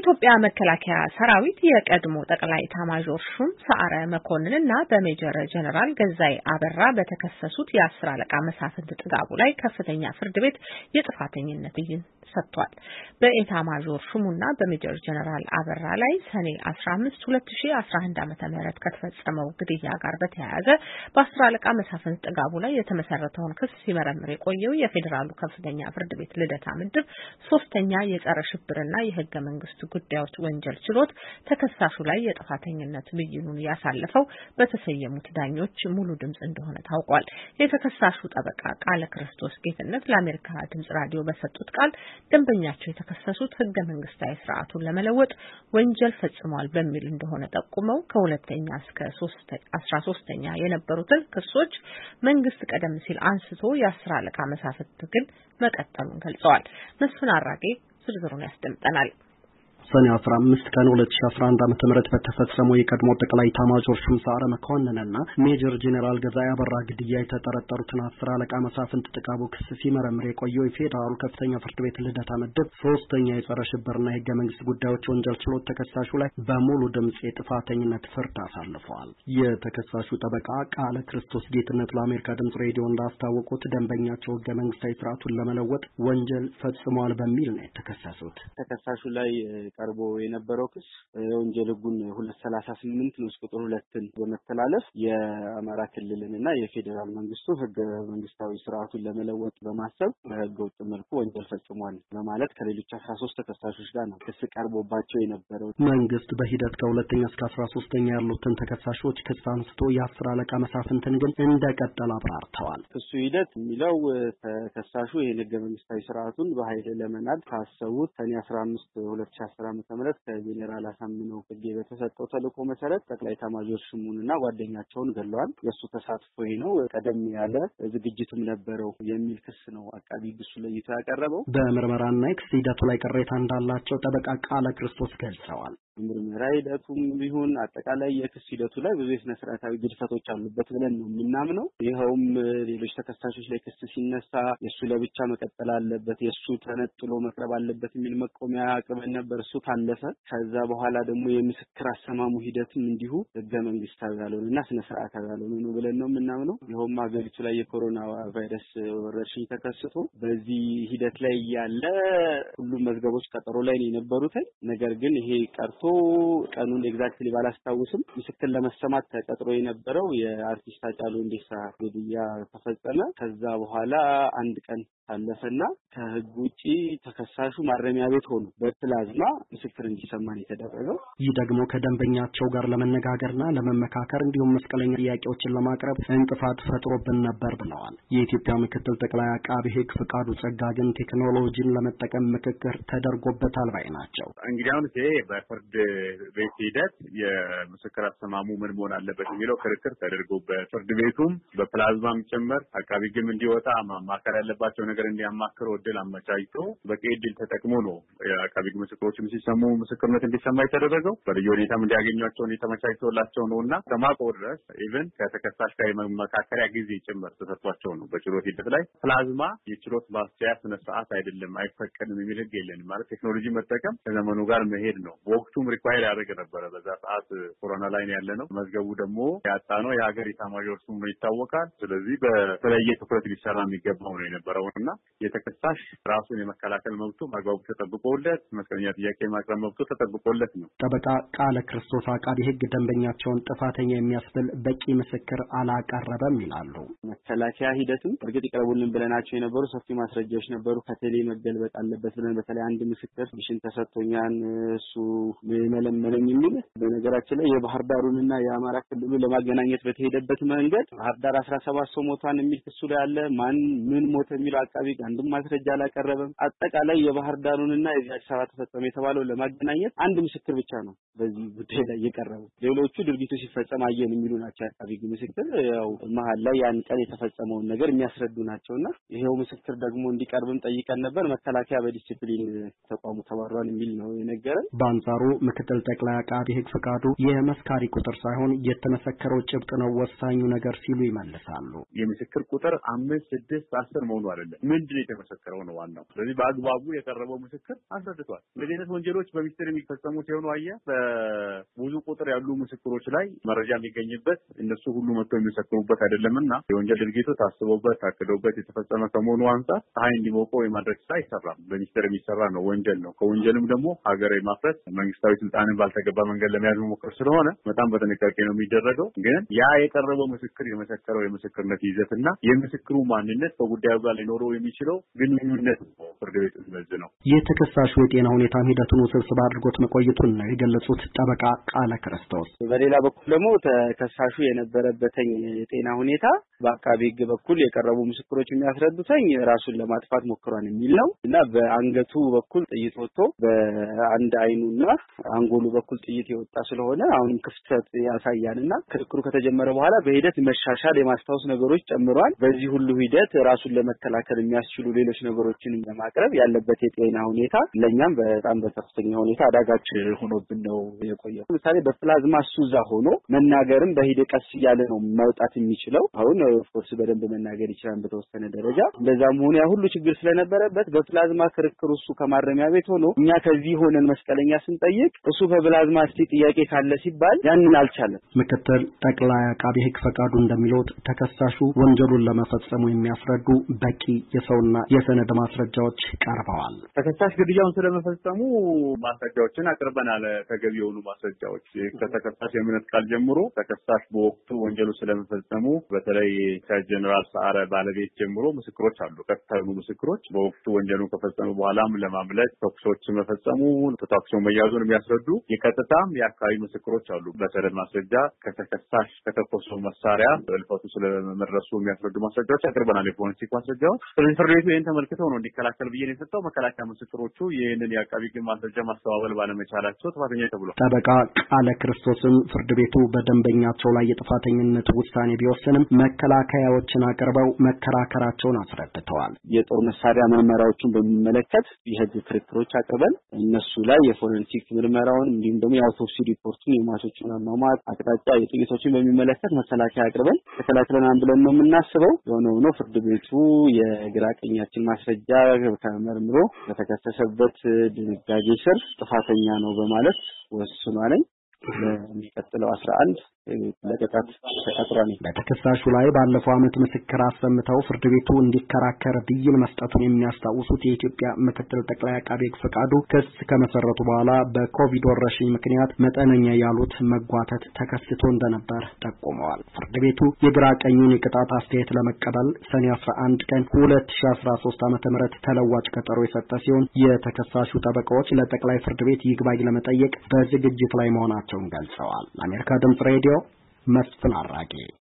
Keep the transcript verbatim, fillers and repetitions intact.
የኢትዮጵያ መከላከያ ሰራዊት የቀድሞ ጠቅላይ ኤታማዦር ሹም ሰዓረ መኮንንና በሜጀር ጀነራል ገዛኢ አበራ በተከሰሱት የአስር አለቃ መሳፍንት ጥጋቡ ላይ ከፍተኛ ፍርድ ቤት የጥፋተኝነት ብይን ሰጥቷል። በኤታማዦር ሹሙና በሜጀር ጀነራል አበራ ላይ ሰኔ አስራ አምስት ሁለት ሺህ አስራ አንድ ዓመተ ምህረት ከተፈጸመው ግድያ ጋር በተያያዘ በአስር አለቃ መሳፍንት ጥጋቡ ላይ የተመሰረተውን ክስ ሲመረምር የቆየው የፌዴራሉ ከፍተኛ ፍርድ ቤት ልደታ ምድብ ሶስተኛ የጸረ ሽብርና የህገ መንግስት ጉዳዮች ወንጀል ችሎት ተከሳሹ ላይ የጥፋተኝነት ብይኑን ያሳለፈው በተሰየሙት ዳኞች ሙሉ ድምጽ እንደሆነ ታውቋል። የተከሳሹ ጠበቃ ቃለ ክርስቶስ ጌትነት ለአሜሪካ ድምጽ ራዲዮ በሰጡት ቃል ደንበኛቸው የተከሰሱት ህገ መንግስታዊ ስርዓቱን ለመለወጥ ወንጀል ፈጽሟል በሚል እንደሆነ ጠቁመው ከሁለተኛ እስከ አስራ ሶስተኛ የነበሩትን ክሶች መንግስት ቀደም ሲል አንስቶ የአስር አለቃ መሳፍንት ግን መቀጠሉን ገልጸዋል። መስፍን አራጌ ዝርዝሩን ያስደምጠናል። ሰኔ አስራ አምስት ቀን ሁለት ሺህ አስራ አንድ ዓመተ ምህረት በተፈጸመው የቀድሞ ጠቅላይ ኤታማዦር ሹም ሰዓረ መኮንንና ሜጀር ጀነራል ገዛኢ አበራ ግድያ የተጠረጠሩትን አስር አለቃ መሳፍንት ጥጋቡ ክስ ሲመረምር የቆየው የፌዴራሉ ከፍተኛ ፍርድ ቤት ልደታ ምድብ ሶስተኛ የጸረ ሽብርና የህገ መንግስት ጉዳዮች ወንጀል ችሎት ተከሳሹ ላይ በሙሉ ድምጽ የጥፋተኝነት ፍርድ አሳልፈዋል። የተከሳሹ ጠበቃ ቃለ ክርስቶስ ጌትነት ለአሜሪካ ድምጽ ሬዲዮ እንዳስታወቁት ደንበኛቸው ህገ መንግስታዊ ስርዓቱን ለመለወጥ ወንጀል ፈጽሟል በሚል ነው የተከሰሱት። ተከሳሹ ላይ ቀርቦ የነበረው ክስ የወንጀል ህጉን ሁለት ሰላሳ ስምንት ንዑስ ቁጥር ሁለትን በመተላለፍ የአማራ ክልልንና የፌዴራል መንግስቱ ህገ መንግስታዊ ስርዓቱን ለመለወጥ በማሰብ በህገ ወጥ መልኩ ወንጀል ፈጽሟል በማለት ከሌሎች አስራ ሶስት ተከሳሾች ጋር ነው ክስ ቀርቦባቸው የነበረው። መንግስት በሂደት ከሁለተኛ እስከ አስራ ሶስተኛ ያሉትን ተከሳሾች ክስ አንስቶ የአስር አለቃ መሳፍንትን ግን እንደቀጠለ አብራርተዋል። ክሱ ሂደት የሚለው ተከሳሹ ይህን ህገ መንግስታዊ ስርዓቱን በኃይል ለመናድ ካሰቡት ሰኔ አስራ አምስት ሁለት ሺህ አስር ዓመተ ምህረት ከጄኔራል አሳምነው ጽጌ በተሰጠው ተልዕኮ መሰረት ጠቅላይ ኤታማዦር ሹሙንና ጓደኛቸውን ገለዋል። የሱ ተሳትፎ ነው ቀደም ያለ ዝግጅትም ነበረው የሚል ክስ ነው አቃቢ ግሱ ለይቶ ያቀረበው። በምርመራና የክስ ሂደቱ ላይ ቅሬታ እንዳላቸው ጠበቃ ቃለ ክርስቶስ ገልጸዋል። ምርመራ ሂደቱም ቢሆን አጠቃላይ የክስ ሂደቱ ላይ ብዙ የስነ ስርዓታዊ ግድፈቶች አሉበት ብለን ነው የምናምነው። ይኸውም ሌሎች ተከሳሾች ላይ ክስ ሲነሳ የሱ ለብቻ መቀጠል አለበት፣ የሱ ተነጥሎ መቅረብ አለበት የሚል መቆሚያ አቅርበን ነበር። እሱ ታለፈ። ከዛ በኋላ ደግሞ የምስክር አሰማሙ ሂደትም እንዲሁ ህገ መንግስታዊ ያልሆነና ስነ ስርዓታዊ ያልሆነ ነው ብለን ነው የምናምነው። ይኸውም ሀገሪቱ ላይ የኮሮና ቫይረስ ወረርሽኝ ተከስቶ በዚህ ሂደት ላይ ያለ ሁሉም መዝገቦች ቀጠሮ ላይ ነው የነበሩት። ነገር ግን ይሄ ቀርቶ ቀኑን ኤግዛክትሊ ባላስታውስም ምስክር ለመሰማት ተቀጥሮ የነበረው የአርቲስት ሃጫሉ ሁንዴሳ ግድያ ተፈጸመ። ከዛ በኋላ አንድ ቀን ታለፈና ከህግ ውጪ ተከሳሹ ማረሚያ ቤት ሆኖ በፕላዝማ ምስክር እንዲሰማን የተደረገው። ይህ ደግሞ ከደንበኛቸው ጋር ለመነጋገርና ለመመካከር እንዲሁም መስቀለኛ ጥያቄዎችን ለማቅረብ እንቅፋት ፈጥሮብን ነበር ብለዋል። የኢትዮጵያ ምክትል ጠቅላይ አቃቤ ህግ ፍቃዱ ጸጋ ግን ቴክኖሎጂን ለመጠቀም ምክክር ተደርጎበታል ባይ ናቸው። እንግዲህ አሁን ይሄ በፍርድ ቤት ሂደት የምስክር አሰማሙ ምን መሆን አለበት የሚለው ክርክር ተደርጎበት ፍርድ ቤቱም በፕላዝማም ጭምር አቃቤ ህግም እንዲወጣ ማማከር ያለባቸው ነገር እንዲያማክሩ እድል አመቻችቶ በቂ እድል ተጠቅሞ ነው የአቃቤ ህግ ምስክሮችም ሲሰሙ ምስክርነት እንዲሰማ የተደረገው። በልዩ ሁኔታም እንዲያገኟቸውን የተመቻችቶላቸው ነውና ከማቆ ድረስ ኢቭን ከተከሳሽ ጋር የመመካከሪያ ጊዜ ጭምር ተሰጥቷቸው ነው። በችሎት ሂደት ላይ ፕላዝማ የችሎት ማስቻያ ስነ ስርዓት አይደለም፣ አይፈቀድም የሚል ህግ የለንም። ማለት ቴክኖሎጂ መጠቀም ከዘመኑ ጋር መሄድ ነው። ወቅቱም ሪኳየር ያደረገ ነበረ። በዛ ሰዓት ኮሮና ላይ ያለ ነው። መዝገቡ ደግሞ ያጣነው የሀገር ኤታማዦር ሹም ነው ይታወቃል። ስለዚህ በተለየ ትኩረት ሊሰራ የሚገባው ነው የነበረውና የተከሳሽ ራሱን የመከላከል መብቱ በአግባቡ ተጠብቆለት መስቀለኛ ጥያቄ ማቅረብ መብቱ ተጠብቆለት ነው። ጠበቃ ቃለ ክርስቶስ አቃቤ ህግ ደንበኛቸውን ጥፋተኛ የሚያስብል በቂ ምስክር አላቀረበም ይላሉ። መከላከያ ሂደትም እርግጥ ይቀርቡልን ብለናቸው የነበሩ ሰፊ ማስረጃዎች ነበሩ። ከቴሌ መገልበጥ አለበት ብለን በተለይ አንድ ምስክር ብሽን ተሰጥቶኛን እሱ መለመለኝ የሚል በነገራችን ላይ የባህር ዳሩንና የአማራ ክልሉ ለማገናኘት በተሄደበት መንገድ ባህር ዳር አስራ ሰባት ሰው ሞቷን የሚል ክሱ ላይ አለ። ማን ምን ሞተ የሚለው አቃቤ አንድም ማስረጃ አላቀረበም። አጠቃላይ የባህር ዳሩንና የአዲስ አበባ ተፈጸመ የተባለው ለማገናኘት አንድ ምስክር ብቻ ነው በዚህ ጉዳይ ላይ የቀረበው። ሌሎቹ ድርጊቱ ሲፈጸም አየን የሚሉ ናቸው። አቃቤ ምስክር ያው መሀል ላይ ያን ቀን የተፈጸመውን ነገር የሚያስረዱ ናቸውና ይሄው ምስክር ደግሞ እንዲቀርብም ጠይቀን ነበር። መከላከያ በዲሲፕሊን ተቋሙ ተባሯል የሚል ነው የነገረን። በአንጻሩ ምክትል ጠቅላይ አቃቢ ሕግ ፈቃዱ የመስካሪ ቁጥር ሳይሆን የተመሰከረው ጭብጥ ነው ወሳኙ ነገር ሲሉ ይመልሳሉ። የምስክር ቁጥር አምስት ስድስት አስር መሆኑ አይደለም፣ ምንድነው የተመሰከረው ነው ዋናው። ስለዚህ በአግባቡ የቀረበው ምስክር አስረድቷል። እንደዚህ አይነት ወንጀሎች በሚስጥር የሚፈጸሙ ሲሆኑ አየ በብዙ ቁጥር ያሉ ምስክሮች ላይ መረጃ የሚገኝበት እነሱ ሁሉ መጥቶ የሚመሰክሩበት አይደለምና የወንጀል ድርጊቱ ታስቦበት ታቅዶበት የተፈጸመ ከመሆኑ አንፃር ፀሐይ እንዲሞቀው የማድረግ ስራ አይሰራም። በሚስጥር የሚሰራ ነው፣ ወንጀል ነው። ከወንጀልም ደግሞ ሀገር የማፍረስ መንግስታዊ ስልጣንን ባልተገባ መንገድ ለመያዝ መሞከር ስለሆነ በጣም በጥንቃቄ ነው የሚደረገው። ግን ያ የቀረበው ምስክር የመሰከረው የምስክርነት ይዘትና የምስክሩ ማንነት በጉዳዩ ጋር ሊኖረው የሚችለው ግንኙነት ነው ፍርድ ቤት የሚመዝነው። የተከሳሹ የጤና ሁኔታ ሂደቱን ውስብስብ አድርጎት መቆየቱን ነው የገለጹት ጠበቃ ቃለ ክርስቶስ። በሌላ በኩል ደግሞ ተከሳሹ የነበረበትኝ የጤና ሁኔታ በአቃቢ ሕግ በኩል የቀረቡ ምስክሮች የሚያስረዱትኝ ራሱን ለማጥፋት ሞክሯል የሚል ነው እና በአንገቱ በኩል ጥይት ወጥቶ በአንድ አይኑና አንጎሉ በኩል ጥይት የወጣ ስለሆነ አሁንም ክፍተት ያሳያልና ክርክሩ ከተጀመረ በኋላ በሂደት መሻሻል የማስታወስ ነገሮች ጨምሯል። በዚህ ሁሉ ሂደት ራሱን ለመከላከል የሚያስችሉ ሌሎች ነገሮችን ለማቅረብ ያለበት የጤና ሁኔታ ለኛም በጣም በከፍተኛ ሁኔታ አዳጋች ሆኖብን ነው የቆየው። ለምሳሌ በፕላዝማ ሱዛ ሆኖ መናገርም በሂደት ቀስ እያለ ነው ማውጣት የሚችለው። አሁን ኦፍኮርስ በደንብ መናገር ይችላል በተወሰነ ደረጃ። እንደዛም ሆነ ያ ሁሉ ችግር ስለነበረበት በፕላዝማ ክርክር እሱ ከማረሚያ ቤት ሆኖ እኛ ከዚህ ሆነን መስቀለኛ ስንጠይቅ እሱ በፕላዝማ እስቲ ጥያቄ ካለ ሲባል ያንን አልቻለም። ምክትል ጠቅላይ አቃቢ ሕግ ፈቃዱ እንደሚሉት ተከሳሹ ወንጀሉን ለመፈጸሙ የሚያስረዱ በቂ የሰውና የሰነድ ማስረጃዎች ቀርበዋል። ተከሳሽ ግድያውን ስለመፈጸሙ ማስረጃዎችን አቅርበናል። ተገቢ የሆኑ ማስረጃዎች ከተከሳሽ የእምነት ቃል ጀምሮ ተከሳሽ በወቅቱ ወንጀሉ ስለመፈጸሙ በተለይ ከጀነራል ሰዓረ ባለቤት ጀምሮ ምስክሮች አሉ። ቀጥታዊ ምስክሮች በወቅቱ ወንጀሉን ከፈጸሙ በኋላም ለማምለጥ ተኩሶች መፈጸሙ ተታክሶ መያዙን የሚያስረዱ የቀጥታም የአካባቢ ምስክሮች አሉ። በሰነድ ማስረጃ ከተከሳሽ ከተኮሰው መሳሪያ እልፈቱ ስለመድረሱ የሚያስረዱ ማስረጃዎች አቅርበናል፣ የፎረንሲክ ማስረጃዎች። ስለዚህ ፍርድ ቤቱ ይህን ተመልክተው ነው እንዲከላከል ብዬ ነው የሰጠው። መከላከያ ምስክሮቹ ይህንን የአቃቢ ሕግ ማስረጃ ማስተባበል ባለመቻላቸው ጥፋተኛ ተብሏል። ጠበቃ ቃለ ክርስቶስም ፍርድ ቤቱ በደንበኛቸው ላይ የጥፋተኝነት ውሳኔ ቢወስንም መከላከያዎችን አቅርበው መከራከራቸውን አስረድተዋል። የጦር መሳሪያ ምርመራዎችን በሚመለከት የህግ ክርክሮች አቅርበን እነሱ ላይ የፎረንሲክ ምርመራውን እንዲሁም ደግሞ የአውቶፕሲ ሪፖርቱን የሟቾችን አሟሟት አቅጣጫ የጥይቶችን በሚመለከት መከላከያ አቅርበን ተከላክለናል ብለን ነው የምናስበው። የሆነ ሆኖ ፍርድ ቤቱ የግራ ቀኛችን ማስረጃ ተመርምሮ በተከሰሰበት ድንጋጌ ስር ጥፋተኛ ነው በማለት ወስኗል። ለሚቀጥለው አስራ አንድ ለቀጣት ተቀጥሯል። በተከሳሹ ላይ ባለፈው ዓመት ምስክር አሰምተው ፍርድ ቤቱ እንዲከራከር ብይን መስጠቱን የሚያስታውሱት የኢትዮጵያ ምክትል ጠቅላይ አቃቤ ሕግ ፈቃዱ ክስ ከመሰረቱ በኋላ በኮቪድ ወረርሽኝ ምክንያት መጠነኛ ያሉት መጓተት ተከስቶ እንደነበር ጠቁመዋል። ፍርድ ቤቱ የግራ ቀኙን የቅጣት አስተያየት ለመቀበል ሰኔ አስራ አንድ ቀን ሁለት ሺህ አስራ ሶስት ዓመተ ምህረት ተለዋጭ ቀጠሮ የሰጠ ሲሆን የተከሳሹ ጠበቃዎች ለጠቅላይ ፍርድ ቤት ይግባኝ ለመጠየቅ በዝግጅት ላይ መሆናቸውን ገልጸዋል። ለአሜሪካ ድምጽ ሬዲዮ መስፍን አራጌ